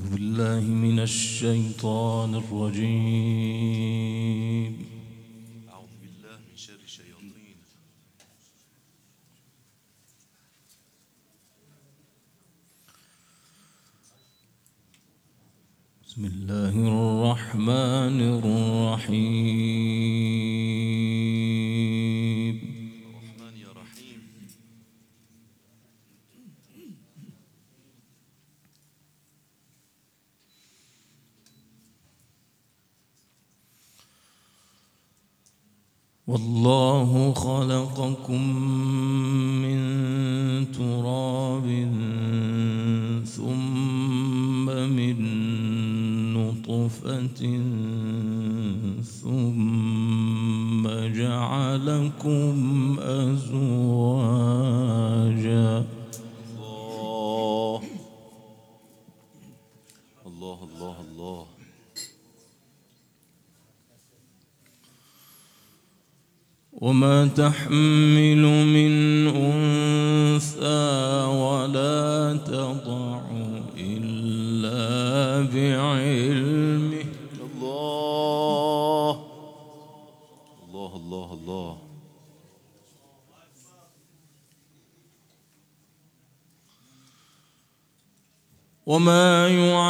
بالله من الشيطان الرجيم. أعوذ بالله من شر الشياطين. بسم الله الرحمن الرحيم. الرحمن يا رحيم. والله خلقكم من تراب ثم من نطفة ثم جعلكم أزواجا. الله الله الله. وما تحمل من أنثى ولا تضع إلا بعلمه. الله الله الله الله. وما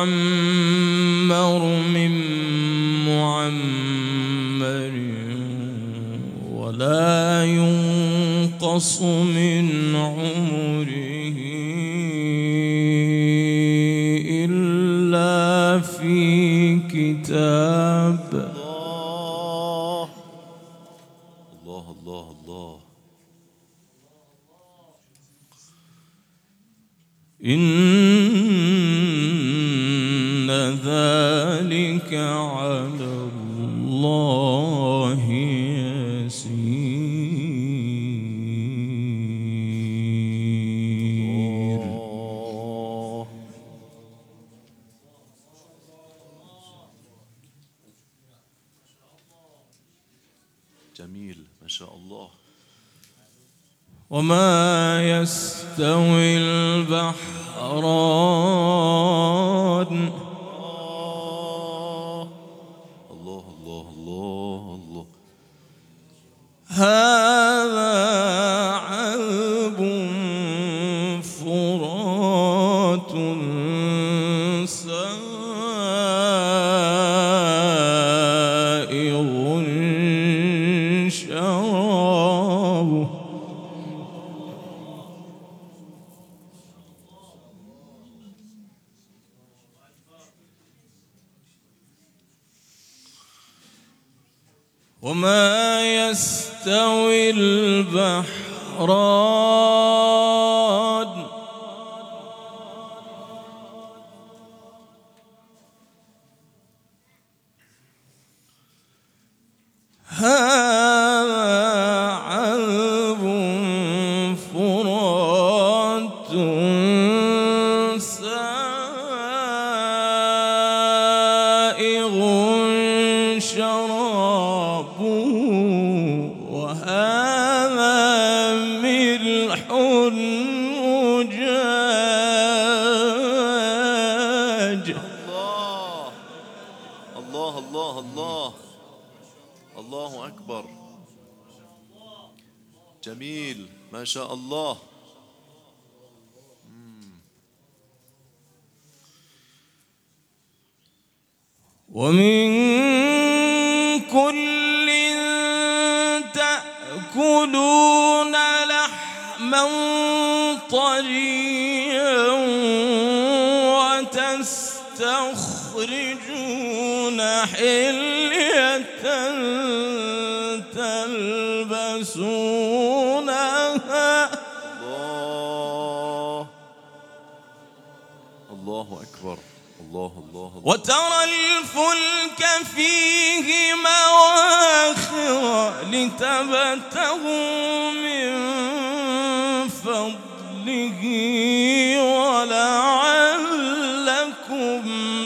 يعمر من معمر ولا ينقص من عمره إلا في كتاب. الله الله الله الله. إن ذلك على الله يسير. جميل ما شاء الله. وما يستوي البحران. الله الله الله الله. هذا عذب فرات سائغ شرابه. وما يستوي البحران. هذا عذب فرات سائغ شرابه وهذا ملح أجاج. الله الله الله الله. الله أكبر. جميل ما شاء الله. ومن كل تأكلون لحما طريا وتستخرجون حلية تلبسونها. الله الله أكبر. الله الله الله. وترى الفلك فيه مواخر لتبتغوا من فضله ولعلكم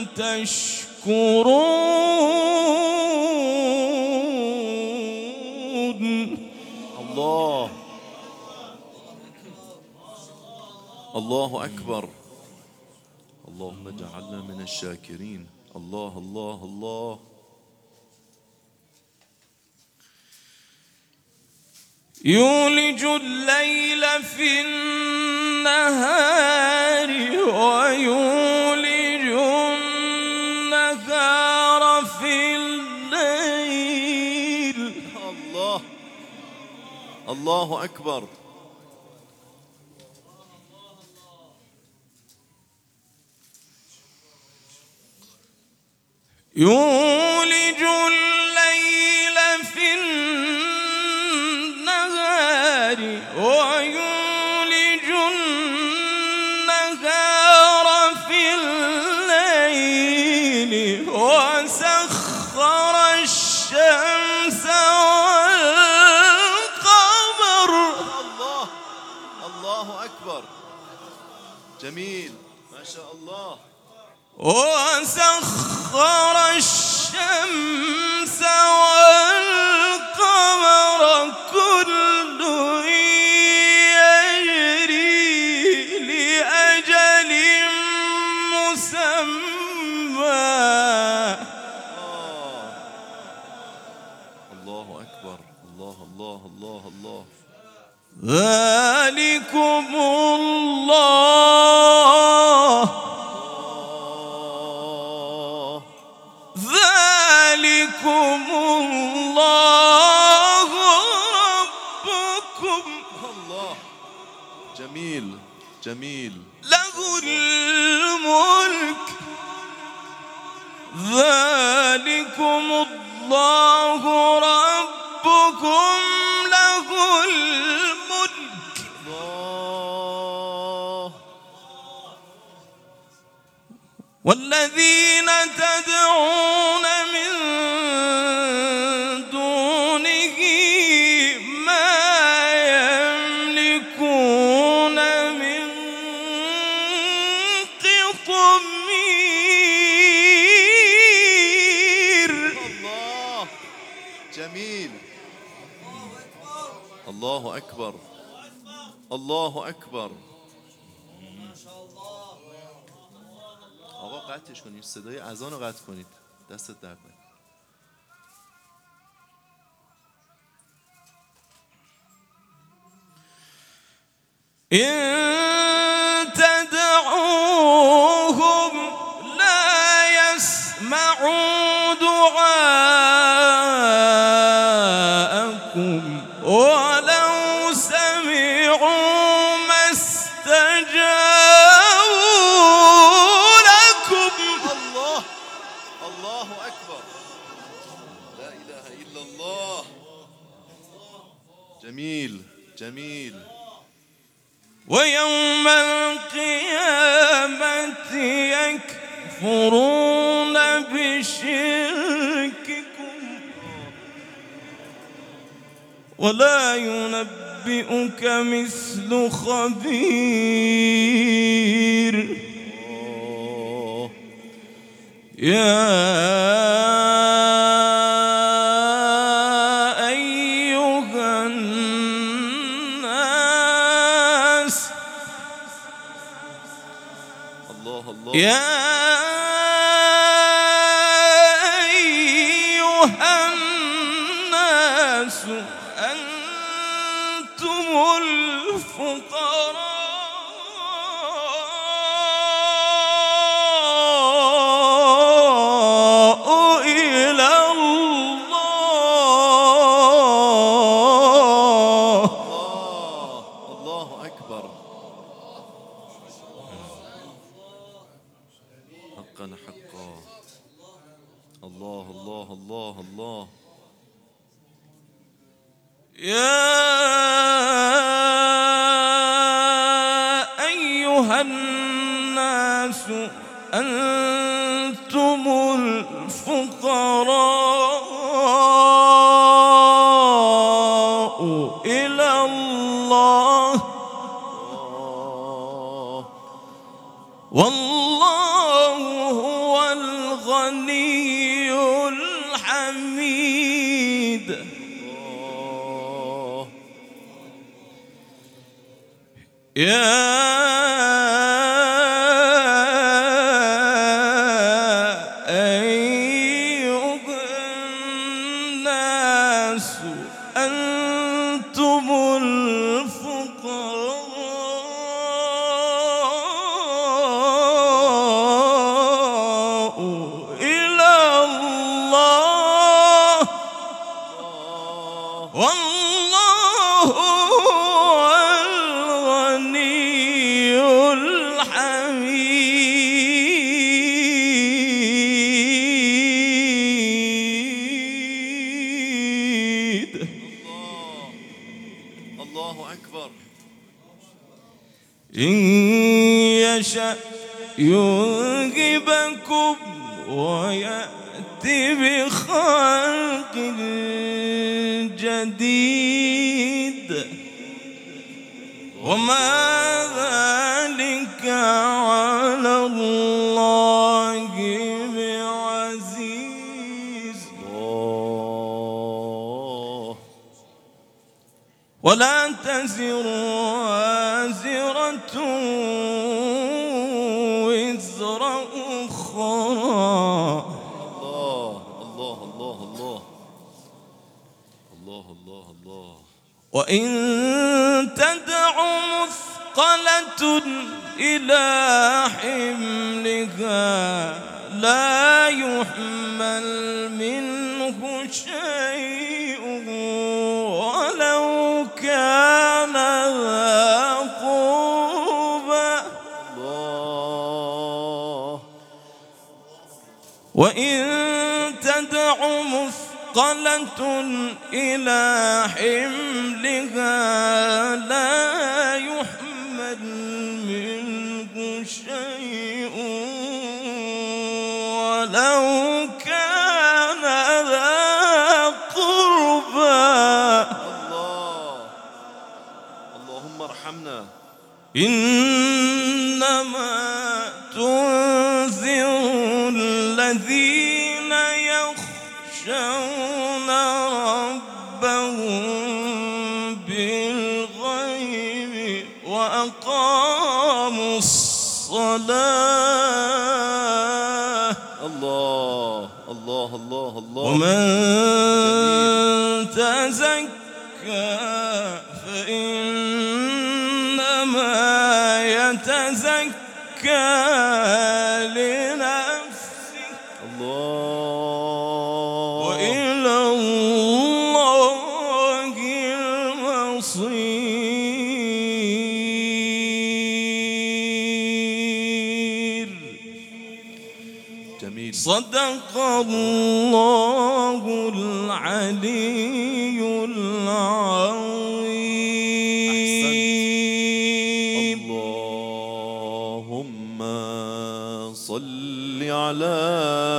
تشكرون. الله الله أكبر. اللهم اجعلنا من الشاكرين. الله الله الله. يولج الليل في النهار ويولج النهار في الليل. الله الله أكبر. يولج الليل في النهار ويولج النهار في الليل وسخر الشمس والقمر. الله الله أكبر. جميل ما شاء الله. وسخر الشمس والقمر كل يجري لأجل مسمى. الله أكبر. الله الله الله الله. ذلكم الله ذلكم الله ربكم. الله. جميل جميل. له الملك. ذلكم الله ربكم له الملك. الله. والذين تدعون من دونه ما يملكون من قطمير. الله. جميل. الله أكبر. الله أكبر. آقا قطعش کنید، صدای اذان رو قطع کنید، دستت درد نکنه. إن تدعوهم لا يسمعوا دعاءكم ولو سمعوا ما استجابوا لكم. الله الله أكبر. لا إله إلا الله. جميل جميل. ويوم القيامة يكفرون بشرككم ولا ينبئك مثل خبير. يا أيها الناس الله الله. يا أيها الناس أنتم الفقراء إلى الله. الله أكبر. حقا حقا. الله الله الله الله. يا أيها الناس أنتم الفقراء إلى الله والله هو الغني الحميد. يا حميد. الله أكبر. إن يشأ يذهبكم ويأتي بخلق جديد وما ذلك على الله بعزيز. ولا تزر وازرة وزر أخرى. الله الله الله الله الله الله. وإن تدع مثقلة إلى حملها لا يحمل منه شيء ولو كان ذا قربى. وإن تدع مثقلة إلى حملها لا يحمل منه شيء ولو كان ذا قربى. اللهم ارحمنا. إنما تنذر الذين يخشون ربهم بالغيب وأقاموا الصلاة. الله الله الله الله. ومن تزكى فإنما يتزكى لنفسه. الله. وإلى الله المصير. جميل. صدق الله العلي العظيم. اللهم صل على